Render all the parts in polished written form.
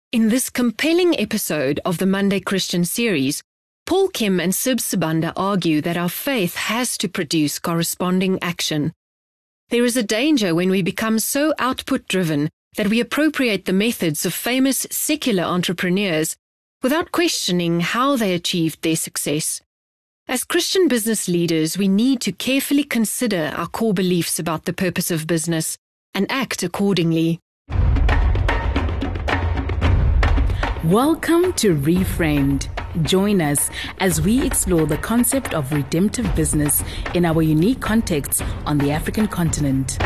In this compelling episode of the Monday Christian series, Paul Kim and Sib Sibanda argue that our faith has to produce corresponding action. There is a danger when we become so output-driven that we appropriate the methods of famous secular entrepreneurs without questioning how they achieved their success. As Christian business leaders, we need to carefully consider our core beliefs about the purpose of business and act accordingly. Welcome to Reframed. Join us as we explore the concept of redemptive business in our unique context on the African continent.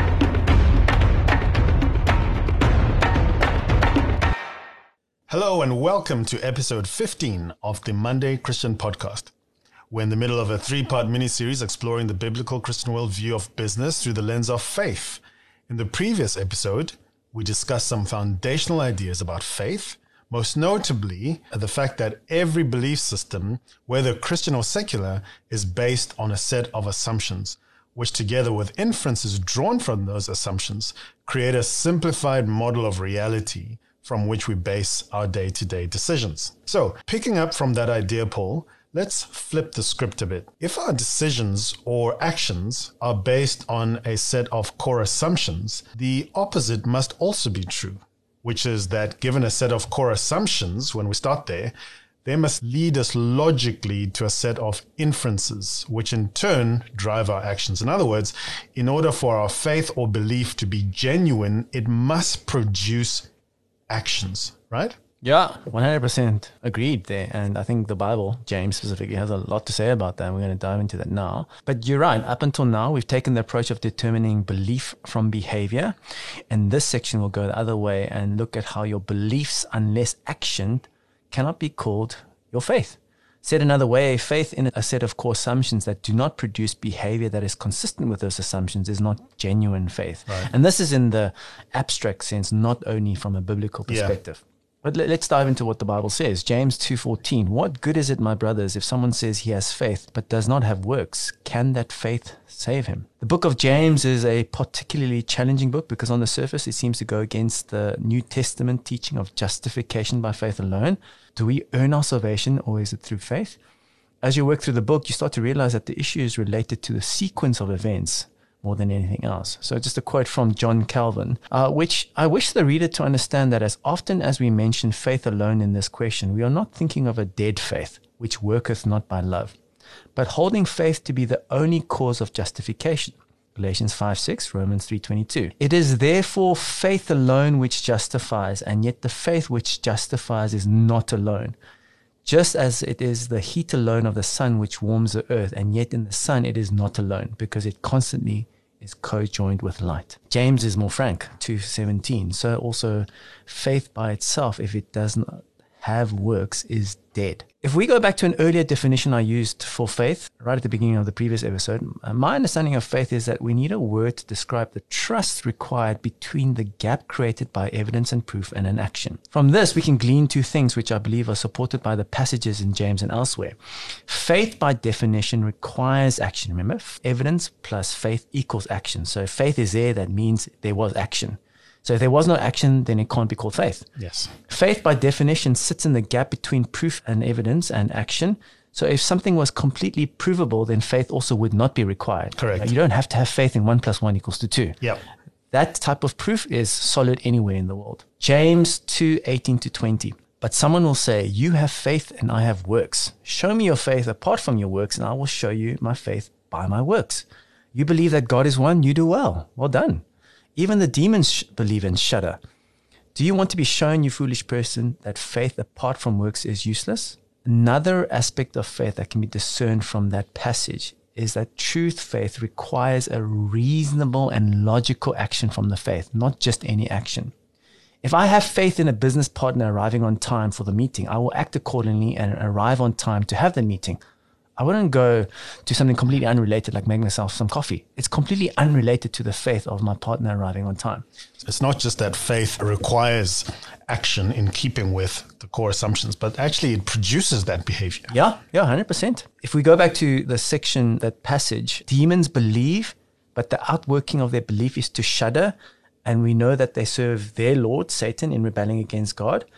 Hello and welcome to episode 15 of the Monday Christian Podcast. We're in the middle of a 3-part mini-series exploring the biblical Christian worldview of business through the lens of faith. In the previous episode, we discussed some foundational ideas about faith, most notably the fact that every belief system, whether Christian or secular, is based on a set of assumptions, which together with inferences drawn from those assumptions, create a simplified model of reality from which we base our day-to-day decisions. So, picking up from that idea, Paul, let's flip the script a bit. If our decisions or actions are based on a set of core assumptions, the opposite must also be true, which is that given a set of core assumptions, when we start there, they must lead us logically to a set of inferences, which in turn drive our actions. In other words, in order for our faith or belief to be genuine, it must produce actions, right? Yeah, 100% agreed there. And I think the Bible, James specifically, has a lot to say about that. We're going to dive into that now. But you're right. Up until now, we've taken the approach of determining belief from behavior. And this section will go the other way and look at how your beliefs, unless actioned, cannot be called your faith. Said another way, faith in a set of core assumptions that do not produce behavior that is consistent with those assumptions is not genuine faith. Right. And this is in the abstract sense, not only from a biblical perspective. Yeah. But let's dive into what the Bible says. James 2:14. What good is it, my brothers, if someone says he has faith but does not have works? Can that faith save him? The book of James is a particularly challenging book because on the surface it seems to go against the New Testament teaching of justification by faith alone. Do we earn our salvation or is it through faith? As you work through the book, you start to realize that the issue is related to the sequence of events more than anything else. So just a quote from John Calvin, which I wish the reader to understand that as often as we mention faith alone in this question, we are not thinking of a dead faith, which worketh not by love, but holding faith to be the only cause of justification. Galatians 5:6, Romans 3:22. It is therefore faith alone which justifies, and yet the faith which justifies is not alone. Just as it is the heat alone of the sun which warms the earth, and yet in the sun it is not alone, because it constantly is co-joined with light. James is more frank, 2:17. So also faith by itself, if it does not have works, is dead. If we go back to an earlier definition I used for faith, right at the beginning of the previous episode, my understanding of faith is that we need a word to describe the trust required between the gap created by evidence and proof and an action. From this, we can glean two things which I believe are supported by the passages in James and elsewhere. Faith, by definition, requires action. Remember, evidence plus faith equals action. So if faith is there, that means there was action. So if there was no action, then it can't be called faith. Yes. Faith, by definition, sits in the gap between proof and evidence and action. So if something was completely provable, then faith also would not be required. Correct. You don't have to have faith in 1 + 1 = 2. Yep. That type of proof is solid anywhere in the world. James 2:18-20. But someone will say, you have faith and I have works. Show me your faith apart from your works, and I will show you my faith by my works. You believe that God is one, you do well. Well done. Even the demons believe and shudder. Do you want to be shown, you foolish person, that faith apart from works is useless? Another aspect of faith that can be discerned from that passage is that truth faith requires a reasonable and logical action from the faith, not just any action. If I have faith in a business partner arriving on time for the meeting, I will act accordingly and arrive on time to have the meeting. I wouldn't go to something completely unrelated like making myself some coffee. It's completely unrelated to the faith of my partner arriving on time. It's not just that faith requires action in keeping with the core assumptions, but actually it produces that behavior. Yeah, 100%. If we go back to the section, that passage, demons believe, but the outworking of their belief is to shudder. And we know that they serve their Lord, Satan, in rebelling against God.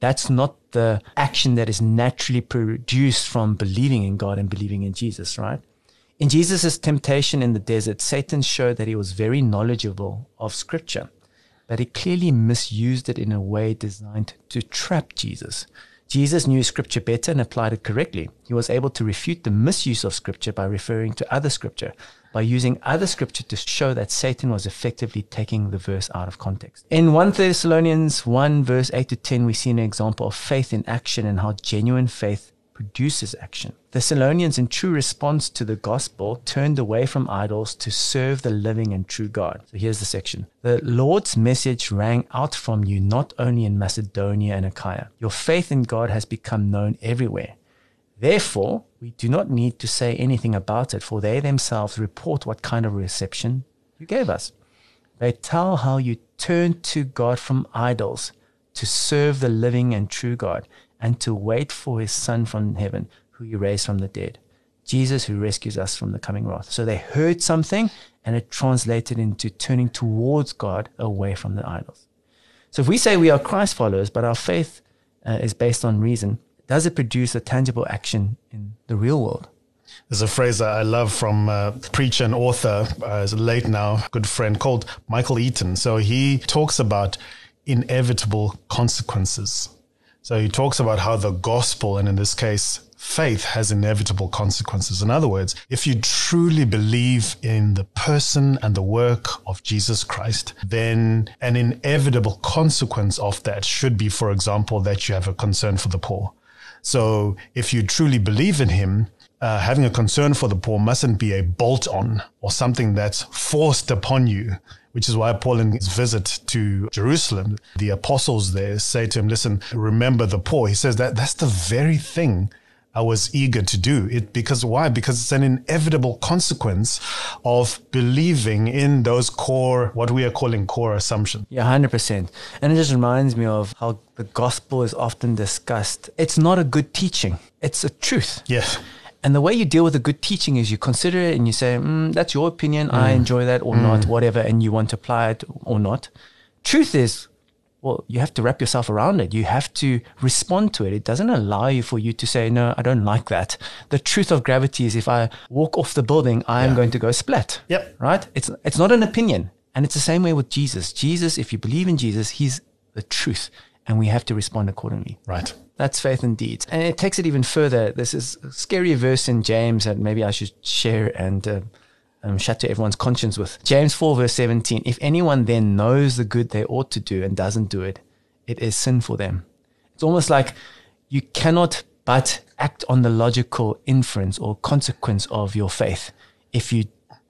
That's not the action that is naturally produced from believing in God and believing in Jesus, right? In Jesus' temptation in the desert, Satan showed that he was very knowledgeable of Scripture, but he clearly misused it in a way designed to trap Jesus. Jesus knew Scripture better and applied it correctly. He was able to refute the misuse of Scripture by referring to other Scripture, by using other Scripture to show that Satan was effectively taking the verse out of context. In 1 Thessalonians 1 verse 8 to 10, we see an example of faith in action and how genuine faith produces action. Thessalonians, in true response to the gospel, turned away from idols to serve the living and true God. So here's the section. The Lord's message rang out from you not only in Macedonia and Achaia. Your faith in God has become known everywhere. Therefore, we do not need to say anything about it, for they themselves report what kind of reception you gave us. They tell how you turned to God from idols to serve the living and true God, and to wait for his Son from heaven, who he raised from the dead, Jesus, who rescues us from the coming wrath. So they heard something, and it translated into turning towards God away from the idols. So if we say we are Christ followers, but our faith is based on reason, does it produce a tangible action in the real world? There's a phrase that I love from a preacher and author, is late now, good friend, called Michael Eaton. So he talks about inevitable consequences. So he talks about how the gospel, and in this case, faith, has inevitable consequences. In other words, if you truly believe in the person and the work of Jesus Christ, then an inevitable consequence of that should be, for example, that you have a concern for the poor. So if you truly believe in him, having a concern for the poor mustn't be a bolt-on or something that's forced upon you, which is why Paul, in his visit to Jerusalem, the apostles there say to him, listen, remember the poor. He says that's the very thing I was eager to do. Because why? Because it's an inevitable consequence of believing in those core, what we are calling core assumptions. Yeah, 100%. And it just reminds me of how the gospel is often discussed. It's not a good teaching. It's a truth. Yes. And the way you deal with a good teaching is you consider it and you say, that's your opinion. I enjoy that or not, whatever. And you want to apply it or not. Truth is, well, you have to wrap yourself around it. You have to respond to it. It doesn't allow you for you to say, no, I don't like that. The truth of gravity is if I walk off the building, I am going to go splat. Yep. Right? It's not an opinion. And it's the same way with Jesus. Jesus, if you believe in Jesus, he's the truth. And we have to respond accordingly. Right. That's faith in deeds. And it takes it even further. This is a scary verse in James that maybe I should share and shatter everyone's conscience with. James 4 verse 17. If anyone then knows the good they ought to do and doesn't do it, it is sin for them. It's almost like you cannot but act on the logical inference or consequence of your faith. If you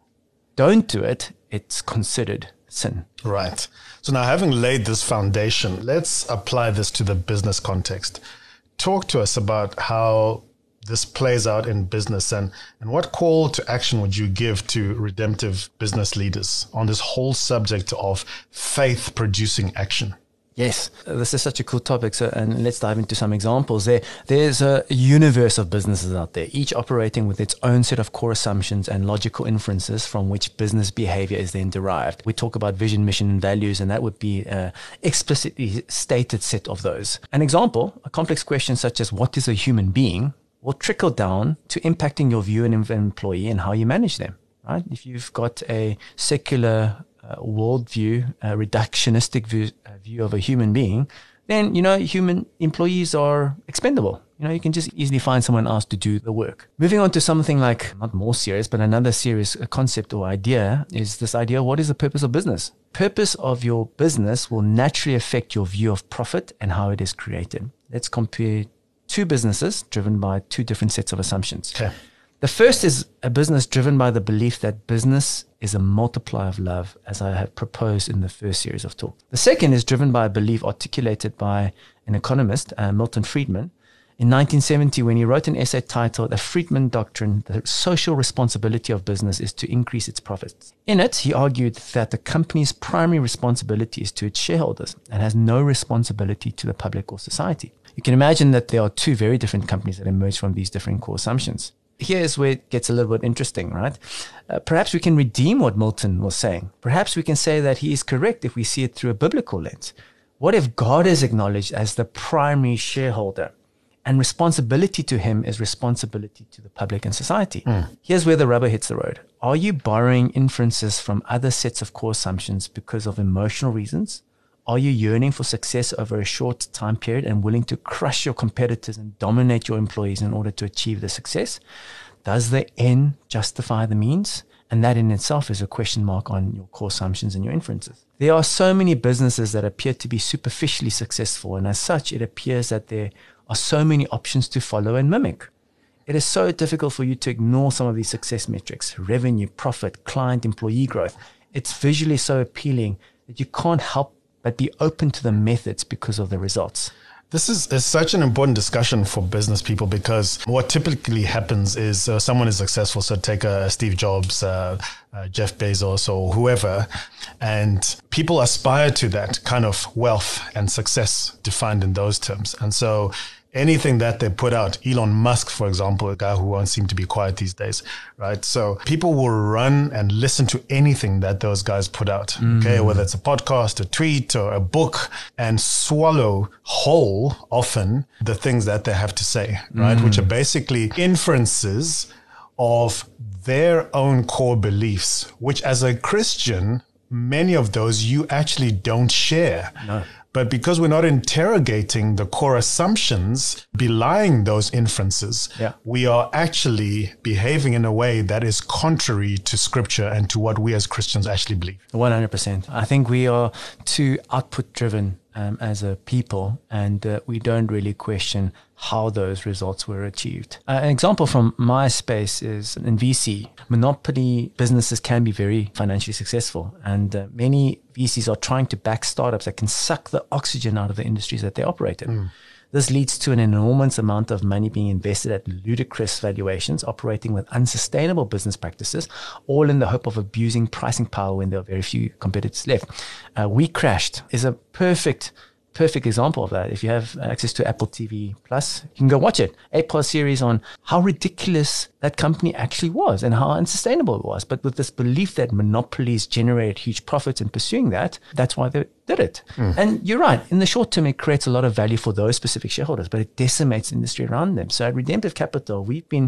don't do it, it's considered sin. Right. So now, having laid this foundation, let's apply this to the business context. Talk to us about how this plays out in business and what call to action would you give to redemptive business leaders on this whole subject of faith producing action? Yes, this is such a cool topic. So, and let's dive into some examples. There's a universe of businesses out there, each operating with its own set of core assumptions and logical inferences from which business behavior is then derived. We talk about vision, mission, and values, and that would be an explicitly stated set of those. An example, a complex question such as what is a human being will trickle down to impacting your view of an employee and how you manage them, right? If you've got a secular worldview, a reductionistic view of a human being, then, human employees are expendable. You can just easily find someone else to do the work. Moving on to something like, not more serious, but another serious concept or idea is this idea, what is the purpose of business? Purpose of your business will naturally affect your view of profit and how it is created. Let's compare two businesses driven by two different sets of assumptions. Okay. The first is a business driven by the belief that business is a multiplier of love, as I have proposed in the first series of talk. The second is driven by a belief articulated by an economist, Milton Friedman, in 1970 when he wrote an essay titled The Friedman Doctrine, The Social Responsibility of Business is to Increase Its Profits. In it, he argued that the company's primary responsibility is to its shareholders and has no responsibility to the public or society. You can imagine that there are two very different companies that emerge from these different core assumptions. Here's where it gets a little bit interesting, right? Perhaps we can redeem what Milton was saying. Perhaps we can say that he is correct if we see it through a biblical lens. What if God is acknowledged as the primary shareholder? And responsibility to him is responsibility to the public and society. Here's where the rubber hits the road. Are you borrowing inferences from other sets of core assumptions because of emotional reasons? Are you yearning for success over a short time period and willing to crush your competitors and dominate your employees in order to achieve the success? Does the end justify the means? And that in itself is a question mark on your core assumptions and your inferences. There are so many businesses that appear to be superficially successful, and as such, it appears that there are so many options to follow and mimic. It is so difficult for you to ignore some of these success metrics: revenue, profit, client, employee growth. It's visually so appealing that you can't help but be open to the methods because of the results. This is such an important discussion for business people, because what typically happens is someone is successful. So take Steve Jobs, Jeff Bezos, or whoever, and people aspire to that kind of wealth and success defined in those terms. And so anything that they put out, Elon Musk, for example, a guy who won't seem to be quiet these days, right? So people will run and listen to anything that those guys put out, okay? Whether it's a podcast, a tweet, or a book, and swallow whole often the things that they have to say, right? Which are basically inferences of their own core beliefs, which as a Christian, many of those you actually don't share. No. But because we're not interrogating the core assumptions belying those inferences, we are actually behaving in a way that is contrary to Scripture and to what we as Christians actually believe. 100%. I think we are too output driven as a people, and we don't really question how those results were achieved. An example from my space is in VC. Monopoly businesses can be very financially successful, and many VCs are trying to back startups that can suck the oxygen out of the industries that they operate in. This leads to an enormous amount of money being invested at ludicrous valuations, operating with unsustainable business practices, all in the hope of abusing pricing power when there are very few competitors left. We Crashed is a perfect example of that. If you have access to Apple TV Plus, you can go watch it. 8-part series on how ridiculous that company actually was and how unsustainable it was. But with this belief that monopolies generate huge profits in pursuing that, that's why they did it. And you're right. In the short term, it creates a lot of value for those specific shareholders, but it decimates the industry around them. So at Redemptive Capital, we've been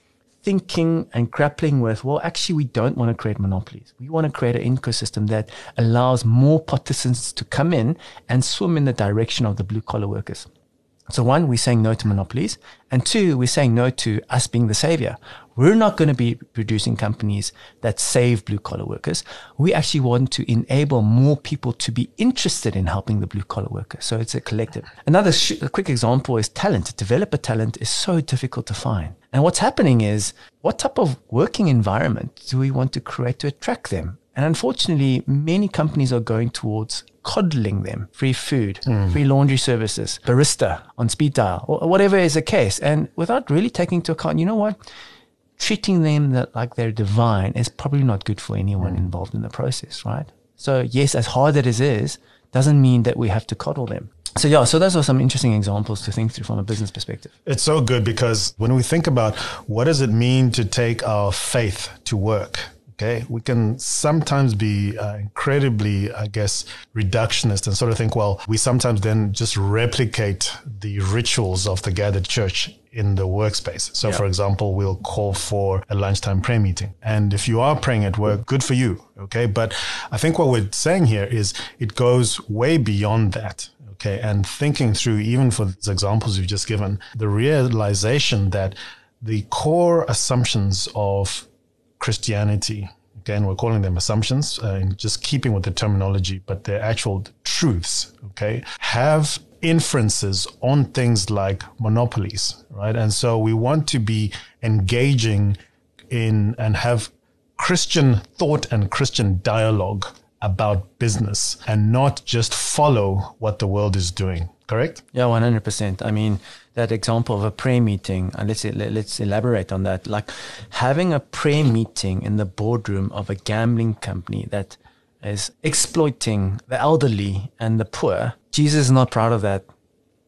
thinking and grappling with, well, actually, we don't want to create monopolies. We want to create an ecosystem that allows more participants to come in and swim in the direction of the blue-collar workers. So one, we're saying no to monopolies. And two, we're saying no to us being the savior. We're not going to be producing companies that save blue-collar workers. We actually want to enable more people to be interested in helping the blue-collar workers. So it's a collective. Another quick example is talent. Developer talent is so difficult to find. And what's happening is, what type of working environment do we want to create to attract them? And unfortunately, many companies are going towards coddling them. Free food, free laundry services, barista on speed dial, or whatever is the case. And without really taking into account, you know what? Treating them like they're divine is probably not good for anyone involved in the process, right? So yes, as hard as it is, doesn't mean that we have to coddle them. So those are some interesting examples to think through from a business perspective. It's so good, because when we think about what does it mean to take our faith to work, okay, we can sometimes be incredibly, reductionist and sort of think, well, we sometimes then just replicate the rituals of the gathered church in the workspace. So for example, we'll call for a lunchtime prayer meeting. And if you are praying at work, good for you, okay? But I think what we're saying here is it goes way beyond that. Okay, and thinking through, even for these examples you've just given, the realization that the core assumptions of Christianity, again, we're calling them assumptions, in just keeping with the terminology, but they're actual truths, okay, have inferences on things like monopolies, right? And so we want to be engaging in and have Christian thought and Christian dialogue about business and not just follow what the world is doing. Correct? Yeah, 100%. I mean, that example of a prayer meeting, and let's elaborate on that. Like having a prayer meeting in the boardroom of a gambling company that is exploiting the elderly and the poor. Jesus is not proud of that.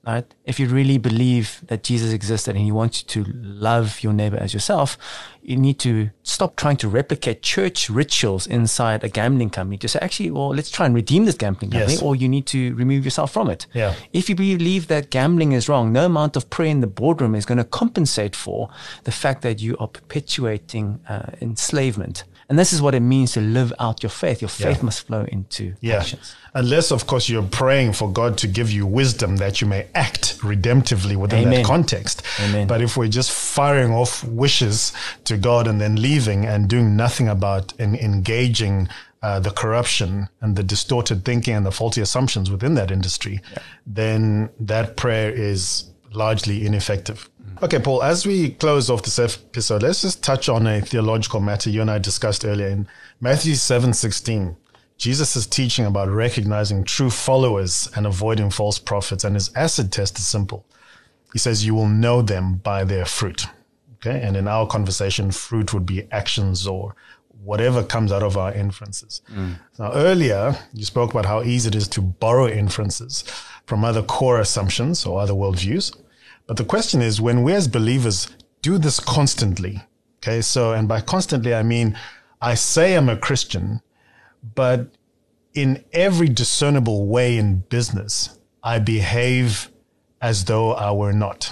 right? If you really believe that Jesus existed and he wants you to love your neighbor as yourself, you need to stop trying to replicate church rituals inside a gambling company to say, actually, well, let's try and redeem this gambling company, Yes. or you need to remove yourself from it. Yeah. If you believe that gambling is wrong, no amount of prayer in the boardroom is going to compensate for the fact that you are perpetuating enslavement. And this is what it means to live out your faith. Your faith must flow into actions. Unless, of course, you're praying for God to give you wisdom that you may act redemptively within that context. Amen. But if we're just firing off wishes to God and then leaving and doing nothing about engaging the corruption and the distorted thinking and the faulty assumptions within that industry, then that prayer is largely ineffective. Okay, Paul, as we close off this episode, let's just touch on a theological matter you and I discussed earlier. In Matthew 7:16, Jesus is teaching about recognizing true followers and avoiding false prophets, and his acid test is simple. He says, you will know them by their fruit. Okay, and in our conversation, fruit would be actions or whatever comes out of our inferences. Now, earlier, you spoke about how easy it is to borrow inferences from other core assumptions or other worldviews. But the question is, when we as believers do this constantly, okay, so, and by constantly, I mean, I say I'm a Christian, but in every discernible way in business, I behave as though I were not.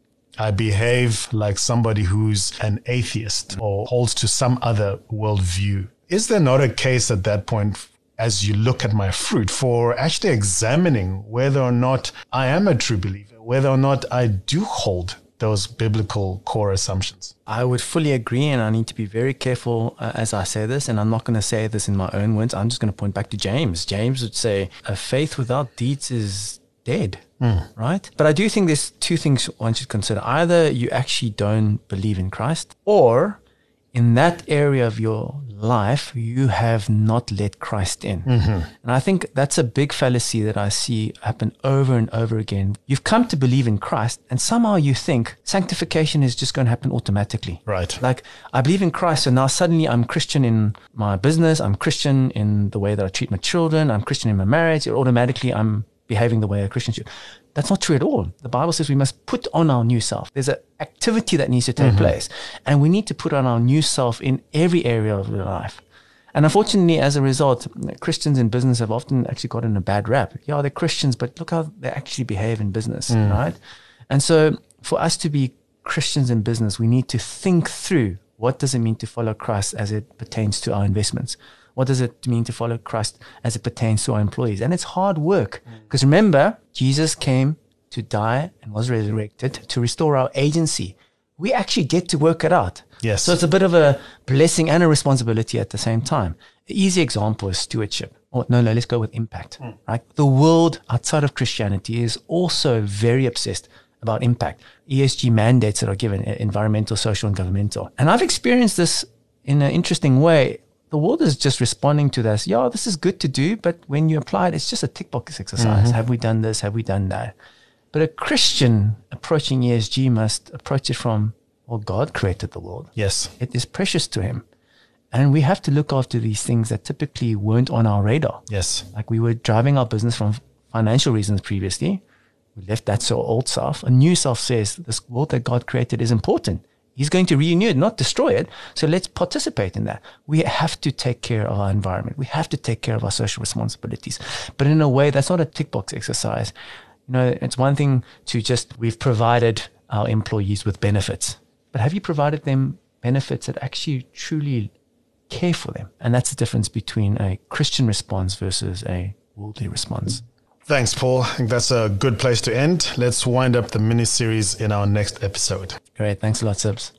I behave like somebody who's an atheist or holds to some other worldview. Is there not a case at that point, as you look at my fruit, for actually examining whether or not I am a true believer, whether or not I do hold those biblical core assumptions? I would fully agree, and I need to be very careful as I say this, and I'm not going to say this in my own words. I'm just going to point back to James. James would say, a faith without deeds is dead, right? But I do think there's two things one should consider. Either you actually don't believe in Christ, or in that area of your life, you have not let Christ in. And I think that's a big fallacy that I see happen over and over again. You've come to believe in Christ, and somehow you think sanctification is just going to happen automatically. Right. Like, I believe in Christ, so now suddenly I'm Christian in my business, I'm Christian in the way that I treat my children, I'm Christian in my marriage, automatically I'm behaving the way a Christian should. That's not true at all. The Bible says we must put on our new self. There's an activity that needs to take place, and we need to put on our new self in every area of your life. And unfortunately, as a result, Christians in business have often actually gotten a bad rap. Yeah, they're Christians, but look how they actually behave in business, right? And so for us to be Christians in business, we need to think through, what does it mean to follow Christ as it pertains to our investments? What does it mean to follow Christ as it pertains to our employees? And it's hard work, because remember, Jesus came to die and was resurrected to restore our agency. We actually get to work it out. Yes. So it's a bit of a blessing and a responsibility at the same time. The easy example is stewardship. Or no, let's go with impact. Right? The world outside of Christianity is also very obsessed about impact. ESG mandates that are given, environmental, social, and governmental. And I've experienced this in an interesting way. The world is just responding to this. Yeah, this is good to do, but when you apply it, it's just a tick box exercise. Have we done this? Have we done that? But a Christian approaching ESG must approach it from, well, God created the world. Yes. It is precious to him. And we have to look after these things that typically weren't on our radar. Yes. Like, we were driving our business from financial reasons previously. We left that old self. A new self says this world that God created is important. He's going to renew it, not destroy it. So let's participate in that. We have to take care of our environment. We have to take care of our social responsibilities, but in a way that's not a tick box exercise. You know, it's one thing to just, we've provided our employees with benefits, but have you provided them benefits that actually truly care for them? And that's the difference between a Christian response versus a worldly response. Thanks, Paul. I think that's a good place to end. Let's wind up the mini-series in our next episode. Great. Thanks a lot, Sibs.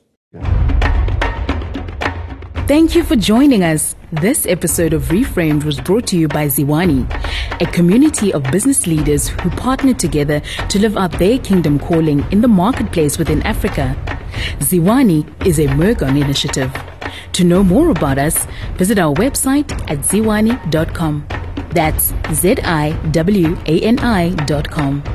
Thank you for joining us. This episode of Reframed was brought to you by Ziwani, a community of business leaders who partner together to live out their kingdom calling in the marketplace within Africa. Ziwani is a Mergon initiative. To know more about us, visit our website at ziwani.com. That's ZIWANI.com.